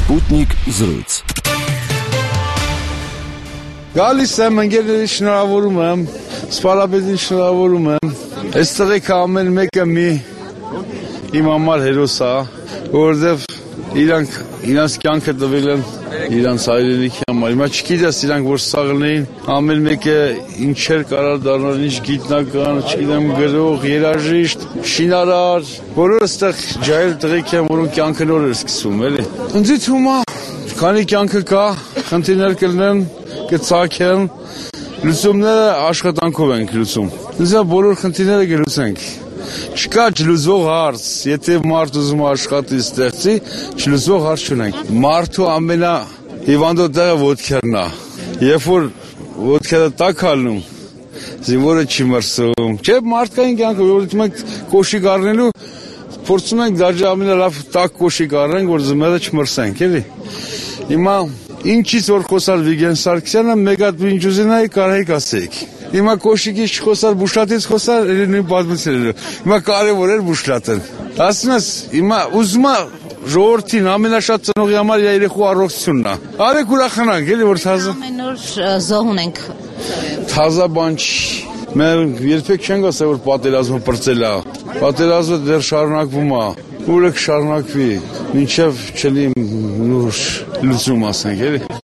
Sputnik զրույց։ Գալիս եմ, ընկերների շնորհավորում եմ, սպառապետին շնորհավորում եմ։ Այստեղ եք ամեն մեկը մի իմ համար հերոս է, որովհետև իրանց կյանքը տվել են իրանց հայրենիքի համար։ Հիմա չգիտես իրանք որ սաղլնեին, ամեն մեկը ինչեր կարար դառնալ, ինչ գիտնական, չգիտեմ, գրող, երաժիշտ, շինարար, բոլորը այստեղ ջահել տղեկ են, որոնք կյանքը նոր էր սկսում, էլի։ Ինձ թվում է, քանի կյանքը կա, խնդիրներ կլինեն, կծագեն, լուծումները աշխատանքով ենք լուծում։ Ինձ բոլոր խնդիրները կլուծենք։ Չկա չլուծող հարց, եթե մարդ ուզում աշխատի ստեղծի, չլուծող հարց չունենք։ Մարդու ամենահիվանդոտ տեղը ոտքերն է։ Երբ որ ոտքերը տաք հալնում, զինվորը չի մրսում։ Չէ, մարդկային կյանքը, որ մենք կոշիկ առնելու, փորձում ենք դաժե ամենալավ տաք կոշիկ առնենք, որ զմերը չմրսենք, էլի։ Հիմա ինչից որ խոսար Վիգեն Սարգսյանը, մեկ հատ ինչ ուզենայի կարայիք ասեիք։ Հիմա կոշիկից չխոսար, բուշլատից խոսար, նույն պատմությունն է։ Հիմա կարևոր էր բուշլատն։ Ասում ես, հիմա ուզում է ժողովրդին ամենաշատ ծնողի համար իր երեխու առողջությունն է։ Արեք ուրախանանք, էլի որ թազա։ Ամեն օր զոհ ունենք։ Թազա բան չի։ Մեր երբեք չենք ասել, որ պատերազմը պրծել է։ Պատերազմը դեռ շարունակվում է։ Ուր է կշարունակվի, մինչև չլինի լուծում ասենք, էլի։